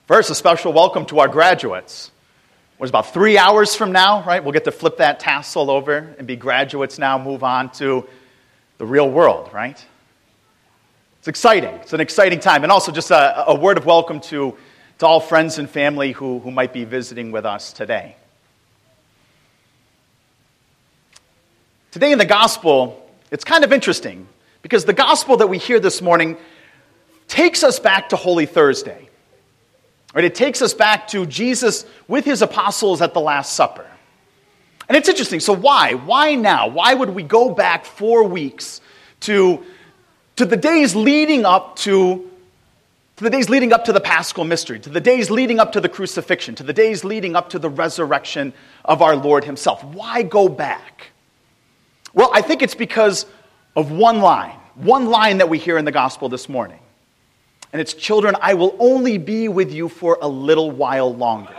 First, a special welcome to our graduates. It was about 3 hours from now, right? We'll get to flip that tassel over and be graduates now, move on to the real world, right? It's exciting. It's an exciting time. And also just a word of welcome to all friends and family who might be visiting with us today. Today in the gospel, it's kind of interesting because the gospel that we hear this morning takes us back to Holy Thursday. Right? It takes us back to Jesus with his apostles at the Last Supper. And it's interesting. So why? Why now? Why would we go back 4 weeks to the days leading up to the Paschal mystery, to the days leading up to the crucifixion, to the days leading up to the resurrection of our Lord himself? Why go back? Well, I think it's because of one line that we hear in the gospel this morning. And it's, "Children, I will only be with you for a little while longer."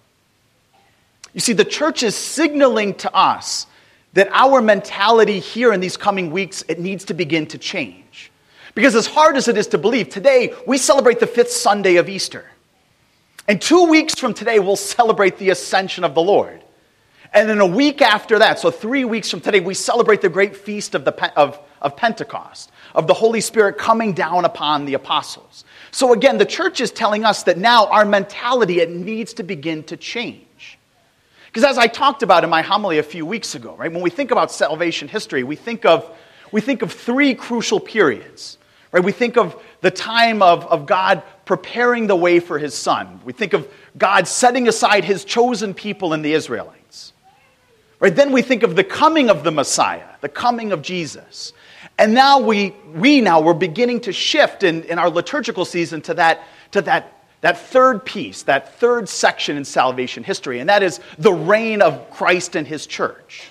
You see, the church is signaling to us that our mentality here in these coming weeks, it needs to begin to change. Because as hard as it is to believe, today we celebrate the 5th Sunday of Easter. And 2 weeks from today, we'll celebrate the ascension of the Lord. And then a week after that, so 3 weeks from today, we celebrate the great feast of Pentecost, of the Holy Spirit coming down upon the apostles. So again, the church is telling us that now our mentality, it needs to begin to change. Because as I talked about in my homily a few weeks ago, right, when we think about salvation history, we think of 3 crucial periods. Right? We think of the time of God preparing the way for his Son. We think of God setting aside his chosen people in the Israelites. Right? Then we think of the coming of the Messiah, the coming of Jesus. And now we're beginning to shift in our liturgical season to that third piece, that third section in salvation history, and that is the reign of Christ and his church.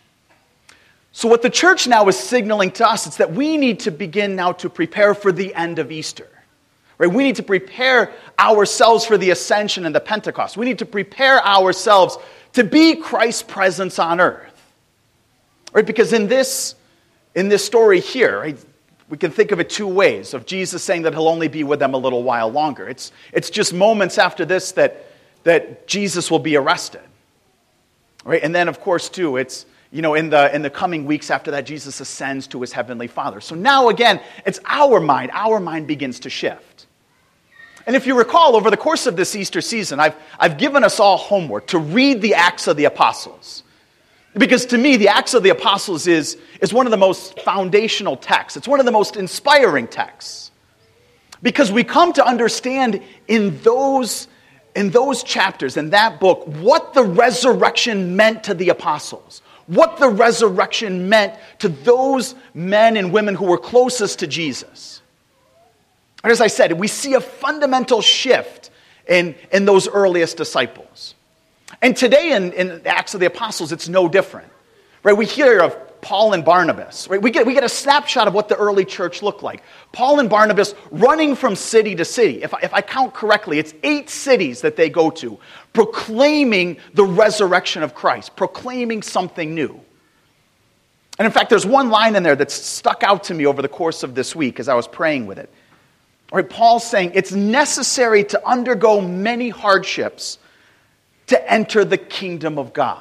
So what the church now is signaling to us is that we need to begin now to prepare for the end of Easter. Right? We need to prepare ourselves for the ascension and the Pentecost. We need to prepare ourselves to be Christ's presence on earth. Right? Because in this story here, right, we can think of it 2 ways, of Jesus saying that he'll only be with them a little while longer. It's just moments after this that Jesus will be arrested. Right? And then, of course, too, it's, in the coming weeks after that, Jesus ascends to his heavenly Father. So now, again, it's our mind begins to shift. And if you recall, over the course of this Easter season, I've given us all homework to read the Acts of the Apostles. Because to me, the Acts of the Apostles is one of the most foundational texts. It's one of the most inspiring texts. Because we come to understand in those chapters, in that book, what the resurrection meant to the apostles. What the resurrection meant to those men and women who were closest to Jesus. And as I said, we see a fundamental shift in those earliest disciples. And today in Acts of the Apostles, it's no different. Right? We hear of Paul and Barnabas. Right? We get a snapshot of what the early church looked like. Paul and Barnabas running from city to city. If I count correctly, it's 8 cities that they go to, proclaiming the resurrection of Christ, proclaiming something new. And in fact, there's one line in there that's stuck out to me over the course of this week as I was praying with it. Right? Paul's saying it's necessary to undergo many hardships to enter the kingdom of God.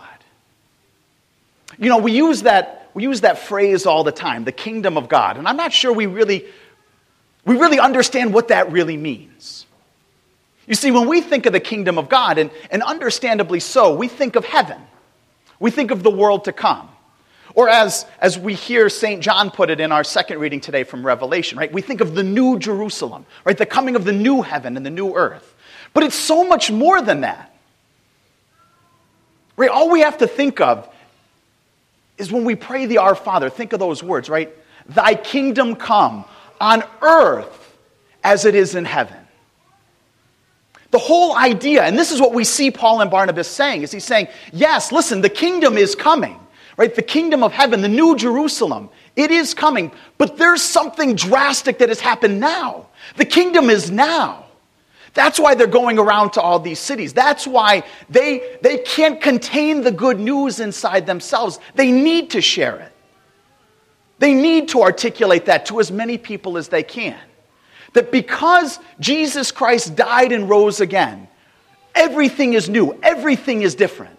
We use that phrase all the time, the kingdom of God. And I'm not sure we really understand what that really means. You see, when we think of the kingdom of God, and understandably so, we think of heaven. We think of the world to come. Or as we hear St. John put it in our second reading today from Revelation, right? We think of the new Jerusalem, right? The coming of the new heaven and the new earth. But it's so much more than that. Right? All we have to think of is when we pray the Our Father, think of those words, right? Thy kingdom come on earth as it is in heaven. The whole idea, and this is what we see Paul and Barnabas saying, is he's saying, yes, listen, the kingdom is coming, right? The kingdom of heaven, the new Jerusalem, it is coming, but there's something drastic that has happened now. The kingdom is now. That's why they're going around to all these cities. That's why they can't contain the good news inside themselves. They need to share it. They need to articulate that to as many people as they can. That because Jesus Christ died and rose again, everything is new, everything is different.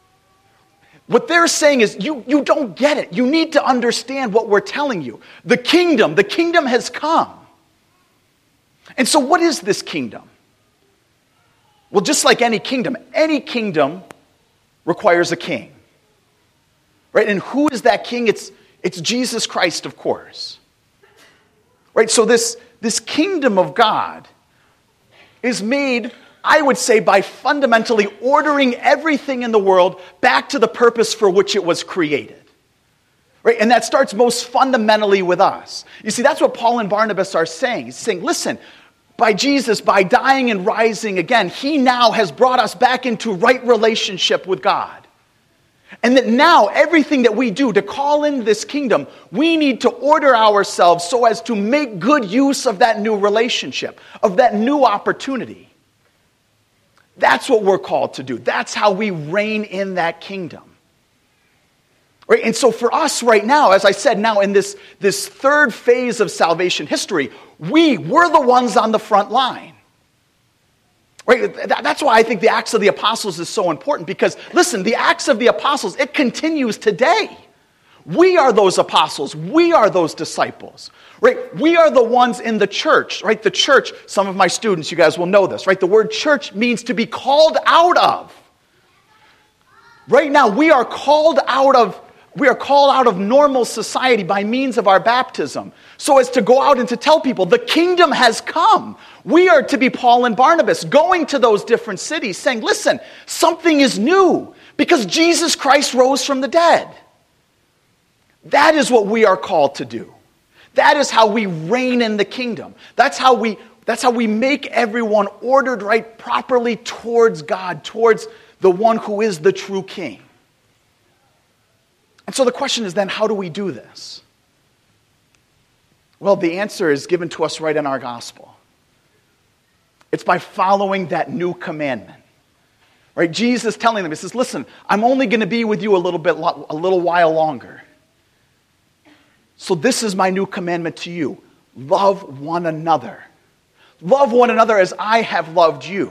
What they're saying is, you don't get it. You need to understand what we're telling you. The kingdom has come. And so what is this kingdom? Well, just like any kingdom requires a king. Right? And who is that king? It's Jesus Christ, of course. Right? So this kingdom of God is made, I would say, by fundamentally ordering everything in the world back to the purpose for which it was created. Right? And that starts most fundamentally with us. You see, that's what Paul and Barnabas are saying. He's saying, listen, by Jesus, by dying and rising again, he now has brought us back into right relationship with God. And that now everything that we do to call in this kingdom, we need to order ourselves so as to make good use of that new relationship, of that new opportunity. That's what we're called to do. That's how we reign in that kingdom. Right? And so for us right now, as I said, now in this third phase of salvation history, we're the ones on the front line. Right? That's why I think the Acts of the Apostles is so important, because, listen, the Acts of the Apostles, it continues today. We are those apostles. We are those disciples. Right? We are the ones in the church. Right? The church, some of my students, you guys will know this. Right? The word church means to be called out of. Right now, we are called out of normal society by means of our baptism, so as to go out and to tell people the kingdom has come. We are to be Paul and Barnabas, going to those different cities, saying, listen, something is new, because Jesus Christ rose from the dead. That is what we are called to do. That is how we reign in the kingdom. That's how we make everyone ordered right properly towards God, towards the one who is the true king. And so the question is then, how do we do this? Well, the answer is given to us right in our gospel. It's by following that new commandment. Right? Jesus telling them, he says, listen, I'm only going to be with you a little while longer. So this is my new commandment to you. Love one another. Love one another as I have loved you.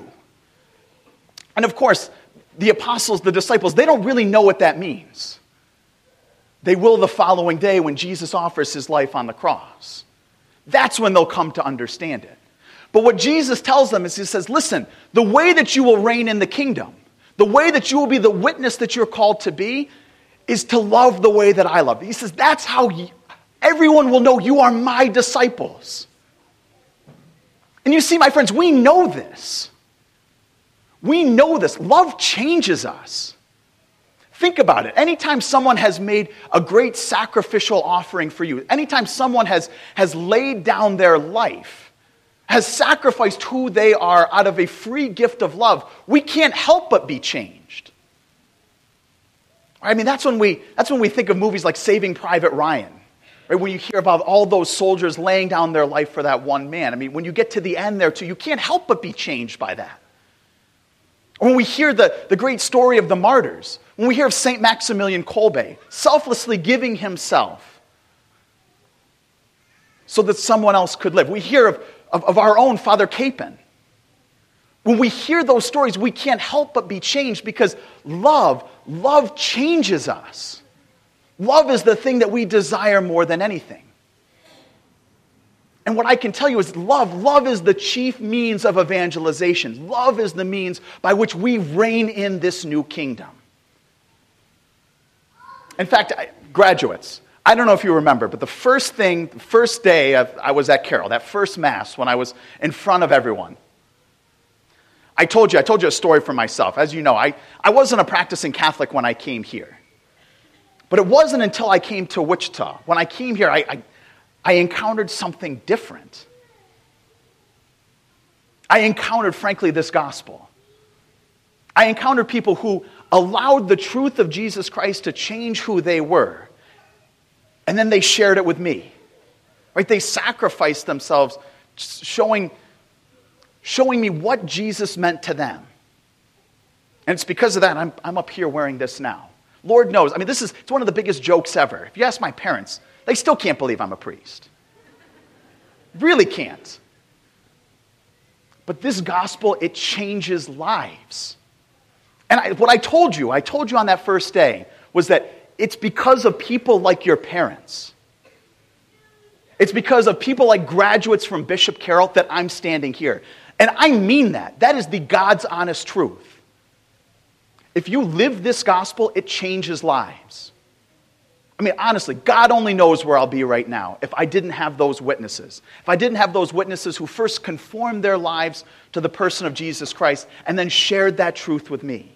And of course, the apostles, the disciples, they don't really know what that means. They will the following day when Jesus offers his life on the cross. That's when they'll come to understand it. But what Jesus tells them is, he says, listen, the way that you will reign in the kingdom, the way that you will be the witness that you're called to be, is to love the way that I love. He says, that's how everyone will know you are my disciples. And you see, my friends, we know this. We know this. Love changes us. Think about it. Anytime someone has made a great sacrificial offering for you, anytime someone has laid down their life, has sacrificed who they are out of a free gift of love, we can't help but be changed. I mean, that's when we think of movies like Saving Private Ryan, right? When you hear about all those soldiers laying down their life for that one man. I mean, when you get to the end there too, you can't help but be changed by that. When we hear the great story of the martyrs, when we hear of St. Maximilian Kolbe selflessly giving himself so that someone else could live. We hear of our own Father Capon. When we hear those stories, we can't help but be changed, because love changes us. Love is the thing that we desire more than anything. And what I can tell you is love is the chief means of evangelization. Love is the means by which we reign in this new kingdom. In fact, graduates, I don't know if you remember, but the first day I was at Carroll, that first Mass, when I was in front of everyone, I told you a story for myself. As you know, I wasn't a practicing Catholic when I came here. But it wasn't until I came to Wichita. When I came here, I encountered something different. I encountered, frankly, this gospel. I encountered people who allowed the truth of Jesus Christ to change who they were. And then they shared it with me. Right? They sacrificed themselves, showing me what Jesus meant to them. And it's because of that I'm up here wearing this now. Lord knows. I mean, it's one of the biggest jokes ever. If you ask my parents, they still can't believe I'm a priest. Really can't. But this gospel, it changes lives. And what I told you on that first day, was that it's because of people like your parents. It's because of people like graduates from Bishop Carroll that I'm standing here. And I mean that. That is the God's honest truth. If you live this gospel, it changes lives. I mean, honestly, God only knows where I'll be right now if I didn't have those witnesses. If I didn't have those witnesses who first conformed their lives to the person of Jesus Christ and then shared that truth with me.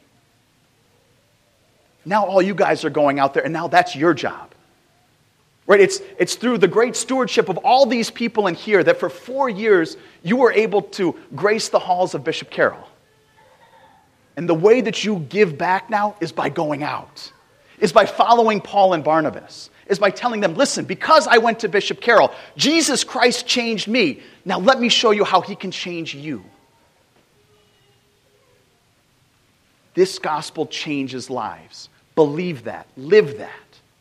Now all you guys are going out there, and now that's your job. Right? It's through the great stewardship of all these people in here that for 4 years you were able to grace the halls of Bishop Carroll. And the way that you give back now is by going out. Is by following Paul and Barnabas. Is by telling them, listen, because I went to Bishop Carroll, Jesus Christ changed me. Now let me show you how he can change you. This gospel changes lives. Believe that. Live that.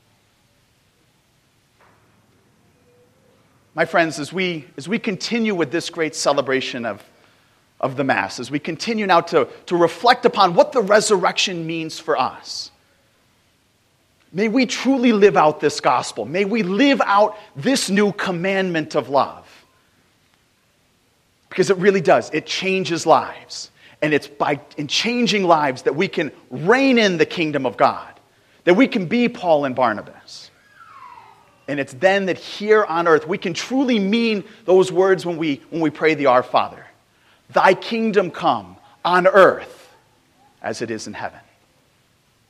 My friends, as we continue with this great celebration of the Mass, as we continue now to reflect upon what the resurrection means for us, may we truly live out this gospel. May we live out this new commandment of love. Because it really does. It changes lives. And it's in changing lives that we can reign in the kingdom of God. That we can be Paul and Barnabas. And it's then that here on earth we can truly mean those words when we pray the Our Father. Thy kingdom come on earth as it is in heaven.